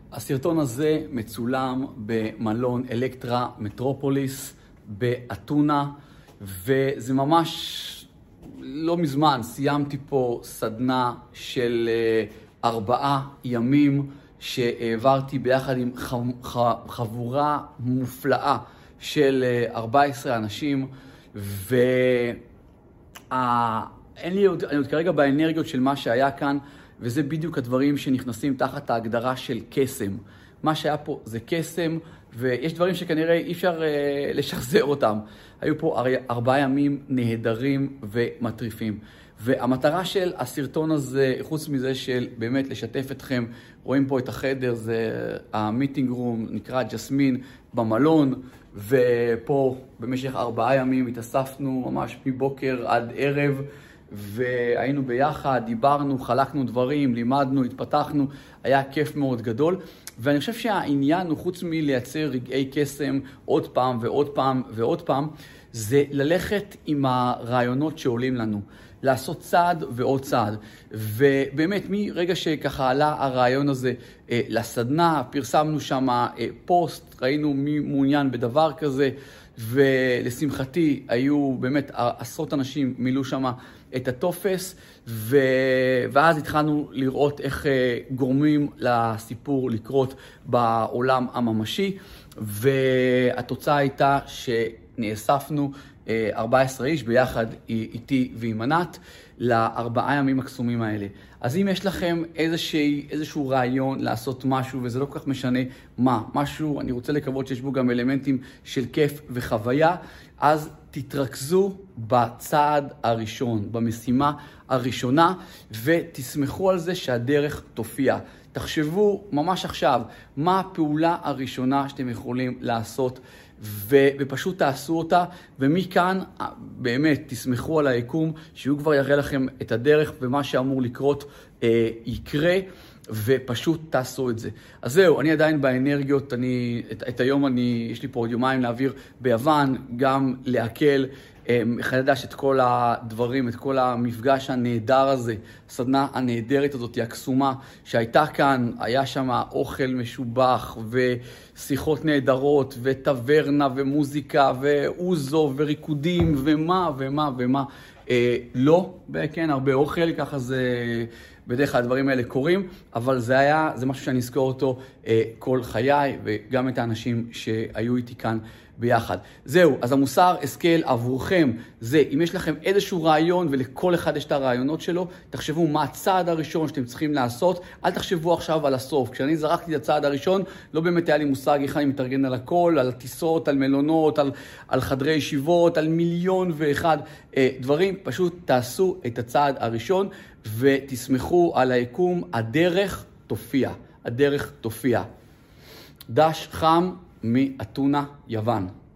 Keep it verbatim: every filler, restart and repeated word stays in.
הסרטון הזה מצולם במלון אלקטרה מטרופוליס באתונה, וזה ממש לא מזמן סיימתי פה סדנה של ארבעה ימים שהעברתי ביחד עם חבורה מופלאה של ארבעה עשר אנשים, ואין לי עוד, אני עוד כרגע באנרגיות של מה שהיה כאן, וזה בדיוק הדברים שנכנסים תחת ההגדרה של קסם. מה שהיה פה זה קסם, ויש דברים שכנראה אי אפשר אה, לשחזר אותם. היו פה ארבעה ימים נהדרים ומטריפים. והמטרה של הסרטון הזה, חוץ מזה של באמת לשתף אתכם, רואים פה את החדר, זה המיטינג רום, נקרא ג'סמין במלון, ופה במשך ארבעה ימים התאספנו ממש מבוקר עד ערב, והיינו ביחד, דיברנו, חלקנו דברים, לימדנו, התפתחנו, היה כיף מאוד גדול. ואני חושב שהעניין הוא חוץ מלייצר רגעי קסם עוד פעם ועוד פעם ועוד פעם, זה ללכת עם הרעיונות שעולים לנו, לעשות צעד ועוד צעד. ובאמת מרגע שככה עלה הרעיון הזה אה, לסדנה, פרסמנו שם אה, פוסט, ראינו מי מעוניין בדבר כזה, ולשמחתי היו באמת עשרות אנשים מילאו שם את הטופס, ו... ואז התחלנו לראות איך גורמים לסיפור לקרות בעולם הממשי, והתוצאה הייתה שנאספנו ארבעה עשר איש ביחד איתי ועם ענת לארבעה ימים הקסומים האלה. אז אם יש לכם איזשהו, איזשהו רעיון לעשות משהו, וזה לא כל כך משנה מה, משהו, אני רוצה לקוות שיש בו גם אלמנטים של כיף וחוויה, אז תתרכזו בצעד הראשון, במשימה הראשונה, ותסמכו על זה שהדרך תופיע. תחשבו ממש עכשיו מה הפעולה הראשונה שאתם יכולים לעשות, ופשוט תעשו אותה, ומכאן באמת תסמכו על היקום, שהוא כבר יראה לכם את הדרך, ומה שאמור לקרות אה, יקרה, ופשוט תעשו את זה. אז זהו, אני עדיין באנרגיות, אני, את, את היום אני, יש לי פה עוד יומיים להעביר ביוון, גם להקל, מחדש את כל הדברים, את כל המפגש הנהדר הזה, הסדנה הנהדרת הזאת, הקסומה, שהייתה כאן, היה שם אוכל משובח, ושיחות נהדרות, וטברנה, ומוזיקה, ואוזו, וריקודים, ומה, ומה, ומה. אה, לא, כן, הרבה אוכל, ככה זה... בדרך כלל הדברים האלה קורים, אבל זה היה, זה משהו שאני אזכור אותו אה, כל חיי, וגם את האנשים שהיו איתי כאן ביחד. זהו, אז המוסר השכל עבורכם זה, אם יש לכם איזשהו רעיון, ולכל אחד יש את הרעיונות שלו, תחשבו מה הצעד הראשון שאתם צריכים לעשות, אל תחשבו עכשיו על הסוף. כשאני זרקתי את הצעד הראשון, לא באמת היה לי מושג איך אני מתארגן על הכל, על טיסות, על מלונות, על, על חדרי ישיבות, על מיליון ואחד אה, דברים. פשוט תעשו את הצעד הראשון, ותסמכו על היקום, הדרך תופיע, הדרך תופיע. דש חם מאתונה, יוון.